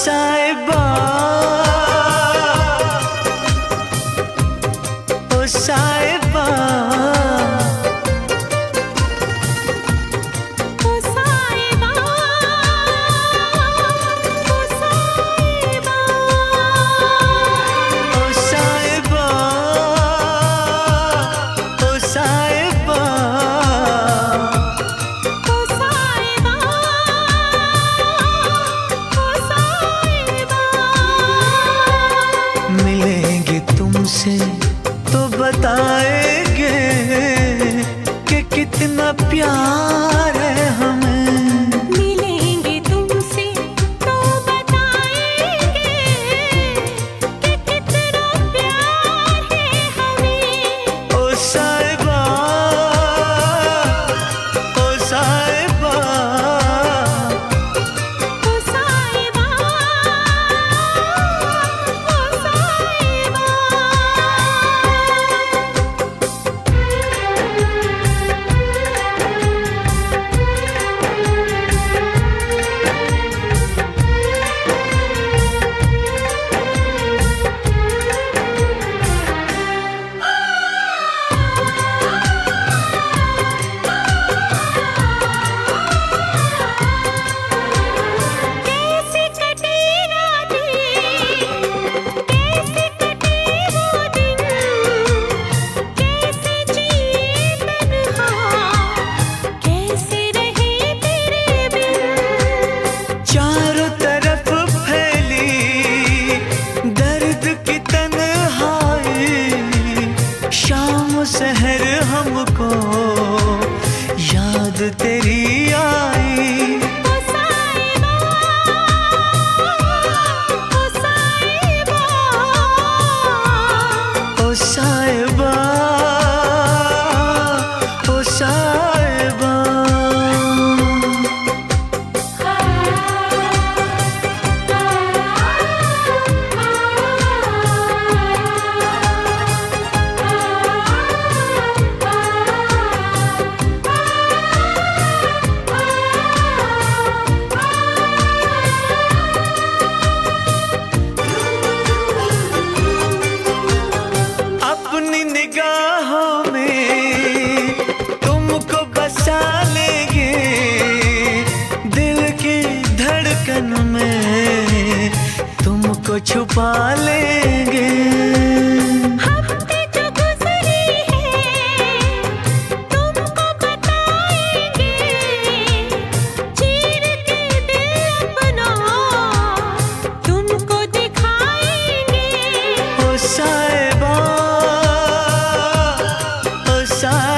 साहिबा, ओ साहिबा, ओ साहिबा, ओ साहिबा, ओ साहिबा, ओ साहिबा, ओ साहिबा, ओ साहिबा। मिलेंगे तुमसे तो बताएंगे कि कितना प्यार है हमें। मिलेंगे तुमसे तो बताएंगे कि कितना प्यार है हमें। ओ साहिबा, ओ साहिबा, ओ साहिबा, ओ साहिबा। कैसे कटे रातें, कैसे कटे वो दिन, कैसे जिए तन्हा, कैसे रहे तेरे बिन। चारों तरफ फैली दर्द की तन्हाई, शाम सहर हमको याद तेरी आई। ओ साहिबा, ओ साहिबा, ओ साहिबा, ओ साहिबा, अपनी निगाहों में तुमको बसा लेंगे, दिल की धड़कन में तुमको छुपा लेंगे। हफ्ते जो गुजरे हैं तुमको बताएंगे, चीर के दिल अपना तुमको दिखाएंगे। ओ साहिबा, ओ साहिबा,